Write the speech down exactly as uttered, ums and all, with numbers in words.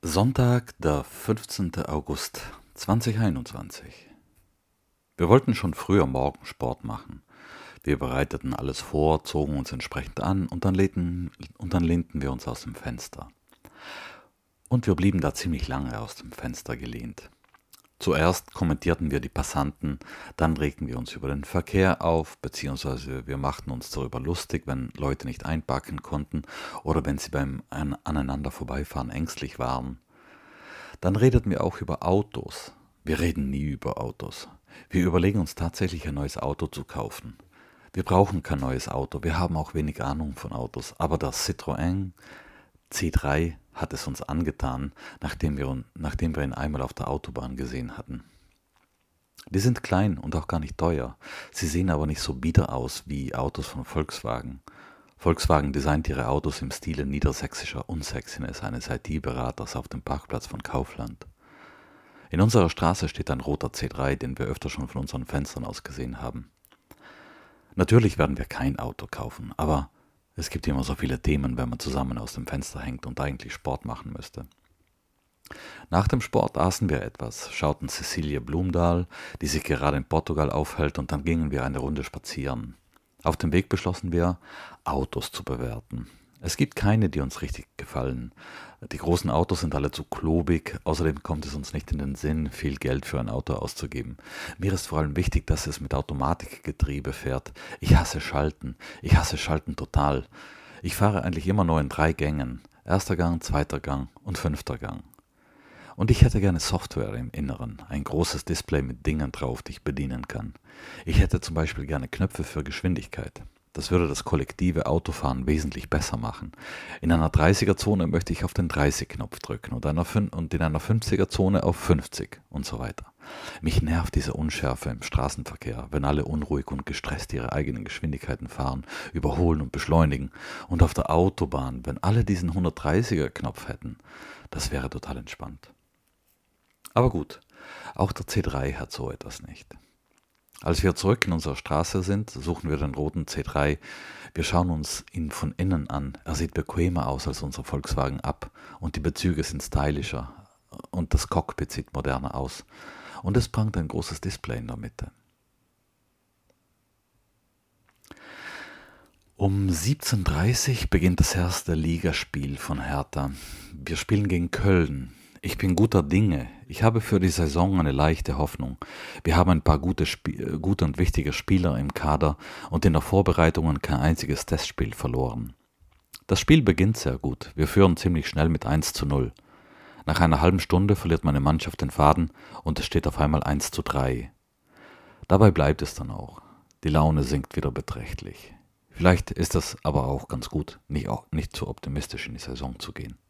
Sonntag, der fünfzehnten August zweitausendeinundzwanzig. Wir wollten schon früher morgen Sport machen. Wir bereiteten alles vor, zogen uns entsprechend an und dann lehnten, und dann lehnten wir uns aus dem Fenster. Und wir blieben da ziemlich lange aus dem Fenster gelehnt. Zuerst kommentierten wir die Passanten, dann regten wir uns über den Verkehr auf, beziehungsweise wir machten uns darüber lustig, wenn Leute nicht einparken konnten oder wenn sie beim An- aneinander vorbeifahren ängstlich waren. Dann redeten wir auch über Autos. Wir reden nie über Autos. Wir überlegen uns tatsächlich ein neues Auto zu kaufen. Wir brauchen kein neues Auto, wir haben auch wenig Ahnung von Autos, aber der Citroën C drei hat es uns angetan, nachdem wir, nachdem wir ihn einmal auf der Autobahn gesehen hatten. Die sind klein und auch gar nicht teuer. Sie sehen aber nicht so bieder aus wie Autos von Volkswagen. Volkswagen designt ihre Autos im Stile niedersächsischer Unsexiness eines I T-Beraters auf dem Parkplatz von Kaufland. In unserer Straße steht ein roter C drei, den wir öfter schon von unseren Fenstern aus gesehen haben. Natürlich werden wir kein Auto kaufen, aber es gibt immer so viele Themen, wenn man zusammen aus dem Fenster hängt und eigentlich Sport machen müsste. Nach dem Sport aßen wir etwas, schauten Cecilie Blumdahl, die sich gerade in Portugal aufhält, und dann gingen wir eine Runde spazieren. Auf dem Weg beschlossen wir, Autos zu bewerten. Es gibt keine, die uns richtig gefallen. Die großen Autos sind alle zu klobig, außerdem kommt es uns nicht in den Sinn, viel Geld für ein Auto auszugeben. Mir ist vor allem wichtig, dass es mit Automatikgetriebe fährt. Ich hasse Schalten, ich hasse Schalten total. Ich fahre eigentlich immer nur in drei Gängen. Erster Gang, zweiter Gang und fünfter Gang. Und ich hätte gerne Software im Inneren, ein großes Display mit Dingen drauf, die ich bedienen kann. Ich hätte zum Beispiel gerne Knöpfe für Geschwindigkeit. Das würde das kollektive Autofahren wesentlich besser machen. In einer dreißiger-Zone möchte ich auf den dreißig-Knopf drücken und, einer und in einer fünfziger-Zone auf fünfzig und so weiter. Mich nervt diese Unschärfe im Straßenverkehr, wenn alle unruhig und gestresst ihre eigenen Geschwindigkeiten fahren, überholen und beschleunigen. Und auf der Autobahn, wenn alle diesen hundertdreißiger-Knopf hätten, das wäre total entspannt. Aber gut, auch der C drei hat so etwas nicht. Als wir zurück in unserer Straße sind, suchen wir den roten C drei. Wir schauen uns ihn von innen an. Er sieht bequemer aus als unser Volkswagen ab und die Bezüge sind stylischer und das Cockpit sieht moderner aus. Und es prangt ein großes Display in der Mitte. Um siebzehn Uhr dreißig beginnt das erste Ligaspiel von Hertha. Wir spielen gegen Köln. Ich bin guter Dinge. Ich habe für die Saison eine leichte Hoffnung. Wir haben ein paar gute, Sp- gute und wichtige Spieler im Kader und in der Vorbereitung kein einziges Testspiel verloren. Das Spiel beginnt sehr gut. Wir führen ziemlich schnell mit eins zu null. Nach einer halben Stunde verliert meine Mannschaft den Faden und es steht auf einmal eins zu drei. Dabei bleibt es dann auch. Die Laune sinkt wieder beträchtlich. Vielleicht ist das aber auch ganz gut, nicht, auch, nicht zu optimistisch in die Saison zu gehen.